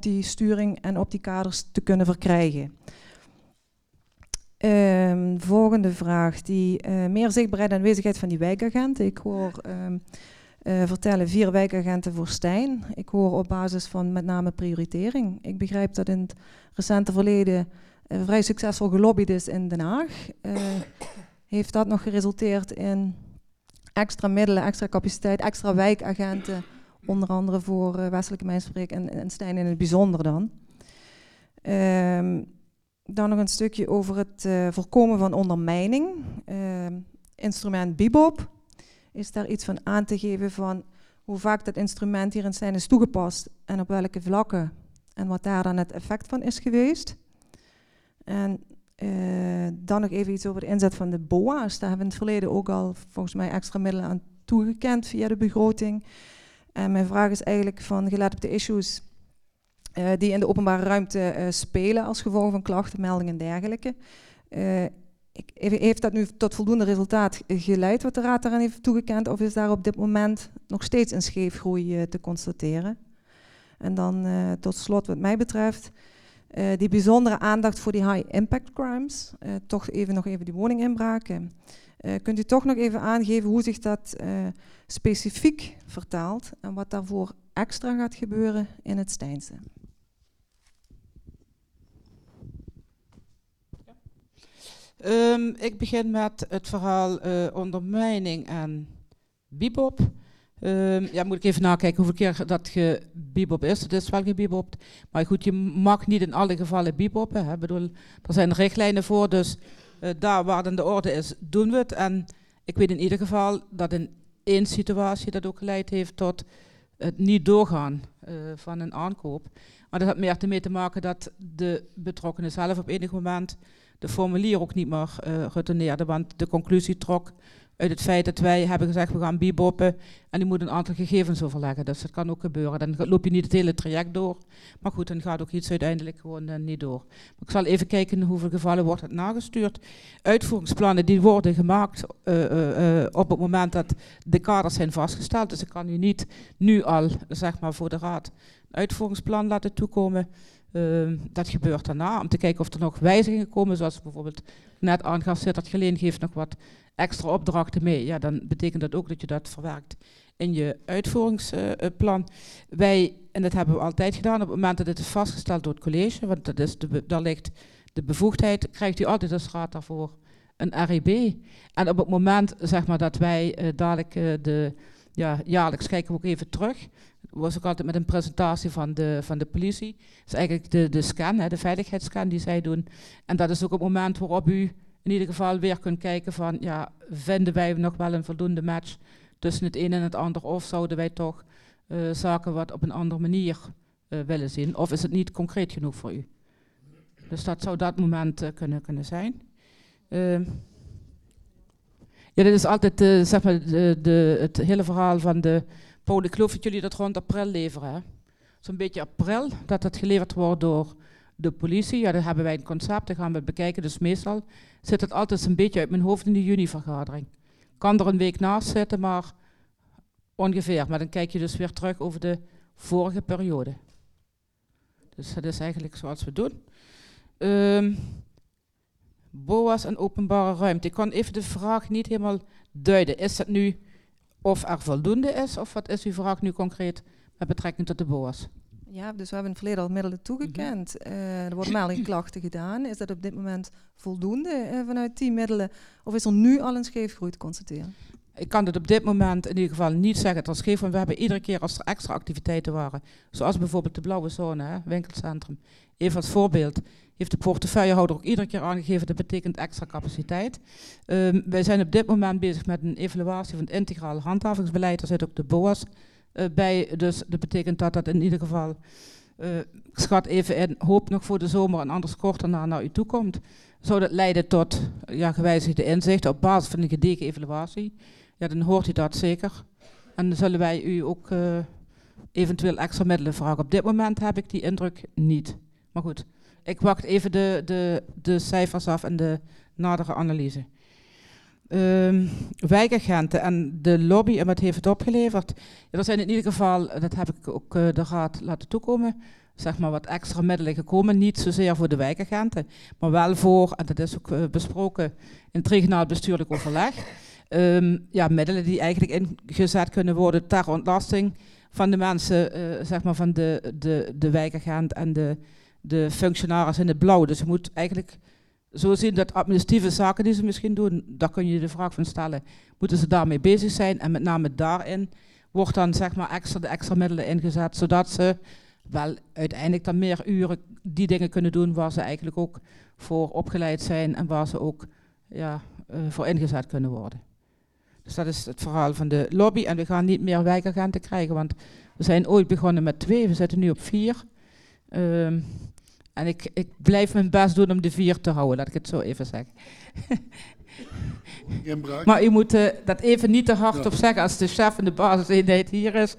op die sturing en op die kaders te kunnen verkrijgen. Volgende vraag, meer zichtbaarheid en aanwezigheid van die wijkagenten. Ik hoor vertellen 4 wijkagenten voor Stijn. Ik hoor op basis van met name prioritering. Ik begrijp dat in het recente verleden vrij succesvol gelobbyd is in Den Haag. Heeft dat nog geresulteerd in extra middelen, extra capaciteit, extra wijkagenten, onder andere voor Westelijke Mijnsbreek en Stijn in het bijzonder dan. Dan nog een stukje over het voorkomen van ondermijning. Instrument Bebop. Is daar iets van aan te geven van hoe vaak dat instrument hier in Stijn is toegepast en op welke vlakken en wat daar dan het effect van is geweest. En dan nog even iets over de inzet van de BOA's. Daar hebben we in het verleden ook al volgens mij extra middelen aan toegekend via de begroting. En mijn vraag is eigenlijk van, gelet op de issues die in de openbare ruimte spelen als gevolg van klachten, meldingen en dergelijke. Heeft dat nu tot voldoende resultaat geleid wat de Raad daaraan heeft toegekend, of is daar op dit moment nog steeds een scheefgroei te constateren? En dan tot slot wat mij betreft, die bijzondere aandacht voor die high impact crimes, nog even die woninginbraken. Kunt u toch nog even aangeven hoe zich dat specifiek vertaalt en wat daarvoor extra gaat gebeuren in het Stijnse? Ik begin met het verhaal ondermijning en Bebop. Moet ik even nakijken hoeveel keer dat gebebop is. Het is wel gebebopt. Maar goed, je mag niet in alle gevallen beboppen. Ik bedoel, er zijn richtlijnen voor, dus daar waar het in de orde is, doen we het. En ik weet in ieder geval dat in 1 situatie dat ook geleid heeft tot het niet doorgaan van een aankoop. Maar dat had meer ermee te maken dat de betrokkenen zelf op enig moment de formulier ook niet meer retourneerde, want de conclusie trok uit het feit dat wij hebben gezegd we gaan beboppen en die moet een aantal gegevens overleggen. Dus dat kan ook gebeuren. Dan loop je niet het hele traject door. Maar goed, dan gaat ook iets uiteindelijk gewoon niet door. Maar ik zal even kijken in hoeveel gevallen wordt het nagestuurd. Uitvoeringsplannen die worden gemaakt op het moment dat de kaders zijn vastgesteld. Dus ik kan u niet nu al, zeg maar voor de Raad, een uitvoeringsplan laten toekomen. Dat gebeurt daarna, om te kijken of er nog wijzigingen komen, zoals bijvoorbeeld net aangaf, Sittard Geleen geeft nog wat extra opdrachten mee. Ja, dan betekent dat ook dat je dat verwerkt in je uitvoeringsplan. Wij, en dat hebben we altijd gedaan, op het moment dat het is vastgesteld door het college, want dat is daar ligt de bevoegdheid, krijgt u altijd als raad daarvoor een RIB. En op het moment, zeg maar, dat wij dadelijk jaarlijks kijken we ook even terug. Was ook altijd met een presentatie van de politie. Dat is eigenlijk de scan, de veiligheidsscan die zij doen. En dat is ook het moment waarop u in ieder geval weer kunt kijken van, ja, vinden wij nog wel een voldoende match tussen het een en het ander, of zouden wij toch zaken wat op een andere manier willen zien, of is het niet concreet genoeg voor u? Dus dat zou dat moment kunnen zijn. Ja, dit is altijd zeg maar het hele verhaal van de Paul, ik geloof dat jullie dat rond april leveren. Zo'n beetje april, dat het geleverd wordt door de politie. Ja, daar hebben wij een concept, dat gaan we bekijken. Dus meestal zit het altijd een beetje uit mijn hoofd in de juni-vergadering. Kan er een week naast zitten, maar ongeveer. Maar dan kijk je dus weer terug over de vorige periode. Dus dat is eigenlijk zoals we doen. BOA's en openbare ruimte. Ik kan even de vraag niet helemaal duiden. Is dat nu of er voldoende is, of wat is uw vraag nu concreet met betrekking tot de BOA's? Ja, dus we hebben in het verleden al middelen toegekend. Er worden meldingklachten gedaan. Is dat op dit moment voldoende vanuit die middelen? Of is er nu al een scheefgroei te constateren? Ik kan het op dit moment in ieder geval niet zeggen dat er scheef, want we hebben iedere keer als er extra activiteiten waren, zoals bijvoorbeeld de blauwe zone, winkelcentrum, even als voorbeeld, heeft de portefeuillehouder ook iedere keer aangegeven, dat betekent extra capaciteit. Wij zijn op dit moment bezig met een evaluatie van het integraal handhavingsbeleid, daar zit ook de BOA's bij, dus dat betekent dat in ieder geval, ik schat even in, hoop nog voor de zomer en anders kort daarna naar u toe komt. Zou dat leiden tot gewijzigde inzichten op basis van een gedegen evaluatie? Ja, dan hoort u dat zeker. En dan zullen wij u ook eventueel extra middelen vragen. Op dit moment heb ik die indruk niet. Maar goed, ik wacht even de cijfers af en de nadere analyse. Wijkagenten en de lobby en wat heeft het opgeleverd? Ja, er zijn in ieder geval, dat heb ik ook de Raad laten toekomen, zeg maar wat extra middelen gekomen. Niet zozeer voor de wijkagenten, maar wel voor, en dat is ook besproken in het regionaal bestuurlijk overleg, middelen die eigenlijk ingezet kunnen worden ter ontlasting van de mensen, zeg maar van de wijkagent en de functionaris in het blauw. Dus je moet eigenlijk zo zien dat administratieve zaken die ze misschien doen, daar kun je de vraag van stellen, moeten ze daarmee bezig zijn? En met name daarin wordt dan zeg maar de extra middelen ingezet, zodat ze wel uiteindelijk dan meer uren die dingen kunnen doen waar ze eigenlijk ook voor opgeleid zijn en waar ze ook voor ingezet kunnen worden. Dus dat is het verhaal van de lobby en we gaan niet meer wijkagenten krijgen, want we zijn ooit begonnen met 2, we zitten nu op 4. En ik blijf mijn best doen om de 4 te houden, laat ik het zo even zeggen. Maar u moet dat even niet te hard op zeggen als de chef en de basiseenheid hier is.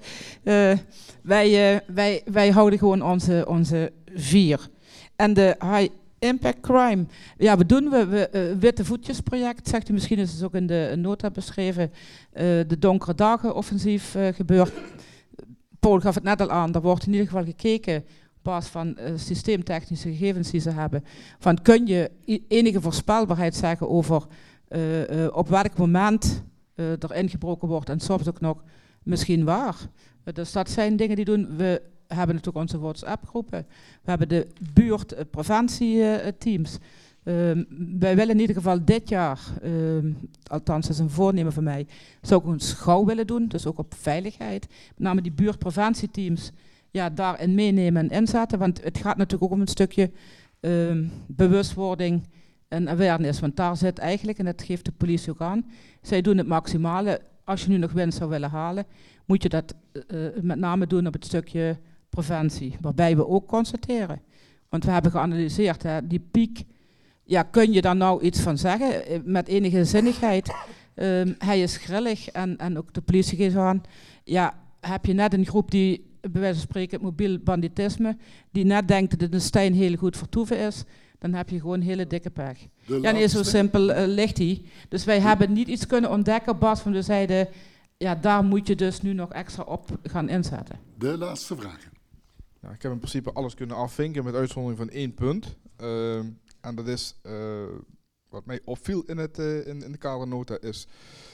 Wij houden gewoon onze 4. En de high impact crime, ja, we witte voetjesproject, zegt u misschien, is het ook in de nota beschreven, de donkere dagen offensief gebeurt. Paul gaf het net al aan, daar wordt in ieder geval gekeken op basis van systeemtechnische gegevens die ze hebben. Van kun je enige voorspelbaarheid zeggen over op welk moment er ingebroken wordt en soms ook nog misschien waar. Dus dat zijn dingen die doen. We hebben natuurlijk onze WhatsApp-groepen. We hebben de buurtpreventieteams. Wij willen in ieder geval dit jaar, althans dat is een voornemen van mij, zou ik een schouw willen doen, dus ook op veiligheid. Met name die buurtpreventieteams, ja, daarin meenemen en inzetten, want het gaat natuurlijk ook om een stukje bewustwording en awareness, want daar zit eigenlijk, en dat geeft de politie ook aan, zij doen het maximale. Als je nu nog winst zou willen halen, moet je dat met name doen op het stukje preventie, waarbij we ook constateren, want we hebben geanalyseerd, hè, die piek, ja, kun je daar nou iets van zeggen, met enige zinnigheid, hij is grillig en ook de politie geeft aan, ja, heb je net een groep die, bij wijze van spreken, het mobiel banditisme, die net denkt dat het een Stijn heel goed vertoeven is, dan heb je gewoon hele dikke pech. Ja, nee, zo simpel ligt die. Dus wij hebben niet iets kunnen ontdekken, Bas, van we zeiden, ja, daar moet je dus nu nog extra op gaan inzetten. De laatste vraag. Ja, ik heb in principe alles kunnen afvinken met uitzondering van 1 punt. En dat is, wat mij opviel in de kadernota is,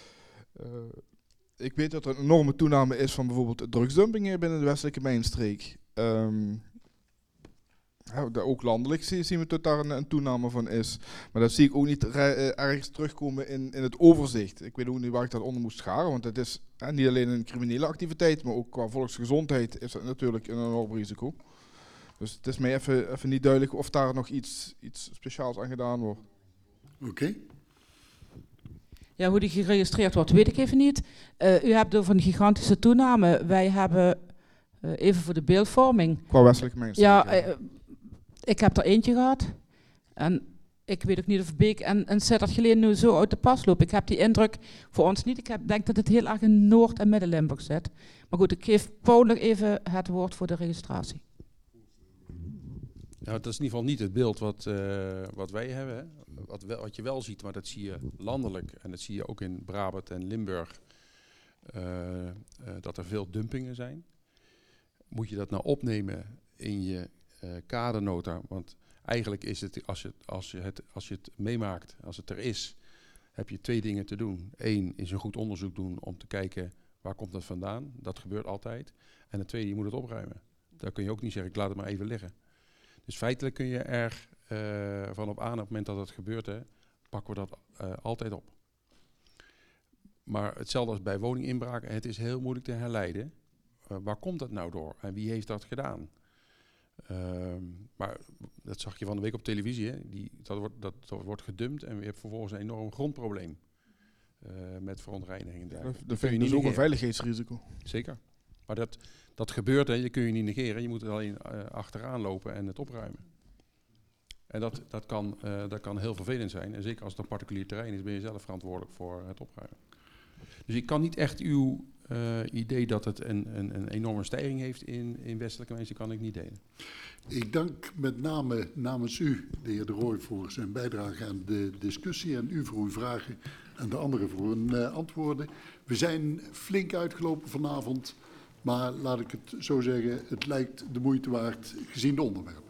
ik weet dat er een enorme toename is van bijvoorbeeld drugsdumping hier binnen de westelijke mijnstreek. Ook landelijk zien we dat daar een toename van is. Maar dat zie ik ook niet ergens terugkomen in het overzicht. Ik weet ook niet waar ik dat onder moest scharen, want het is niet alleen een criminele activiteit, maar ook qua volksgezondheid is het natuurlijk een enorm risico. Dus het is mij even niet duidelijk of daar nog iets speciaals aan gedaan wordt. Oké. Ja, hoe die geregistreerd wordt, weet ik even niet. U hebt over een gigantische toename. Wij hebben, even voor de beeldvorming. Qua westelijke mijnstreek. Ja, ik heb er eentje gehad. En ik weet ook niet of Beek en Sittard-Geleen nu zo uit de pas lopen. Ik heb die indruk voor ons niet. Ik denk dat het heel erg in Noord- en Midden-Limburg zit. Maar goed, ik geef Paul nog even het woord voor de registratie. Nou, dat is in ieder geval niet het beeld wat wij hebben. Hè. Wat je wel ziet, maar dat zie je landelijk en dat zie je ook in Brabant en Limburg, dat er veel dumpingen zijn. Moet je dat nou opnemen in je kadernota? Want eigenlijk is het, als je het meemaakt, als het er is, heb je 2 dingen te doen. 1 is een goed onderzoek doen om te kijken waar komt dat vandaan. Dat gebeurt altijd. En het tweede, je moet het opruimen. Daar kun je ook niet zeggen, ik laat het maar even liggen. Dus feitelijk kun je er van op aan, op het moment dat het gebeurt, hè, pakken we dat altijd op. Maar hetzelfde als bij woninginbraken, het is heel moeilijk te herleiden. Waar komt dat nou door en wie heeft dat gedaan? Maar dat zag je van de week op televisie, hè. Dat wordt gedumpt en we hebben vervolgens een enorm grondprobleem met verontreiniging. Dat vind ik dus ook een veiligheidsrisico. Zeker. Maar dat gebeurt, hè. Je kun je niet negeren, je moet er alleen achteraan lopen en het opruimen. En dat kan heel vervelend zijn. En zeker als het een particulier terrein is, ben je zelf verantwoordelijk voor het opruimen. Dus ik kan niet echt uw idee dat het een enorme stijging heeft in westelijke mensen, kan ik niet delen. Ik dank met name namens u, de heer De Rooij, voor zijn bijdrage aan de discussie en u voor uw vragen en de anderen voor hun antwoorden. We zijn flink uitgelopen vanavond. Maar laat ik het zo zeggen, het lijkt de moeite waard gezien de onderwerpen.